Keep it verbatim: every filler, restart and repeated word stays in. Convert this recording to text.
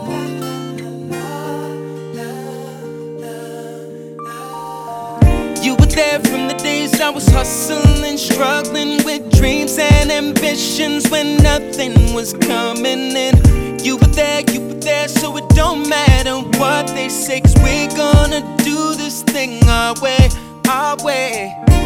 You were there from the days I was hustling, struggling with dreams and ambitions when nothing was coming in. You were there, you were there, so it don't matter what they say, 'cause we're gonna do this thing our way, our way.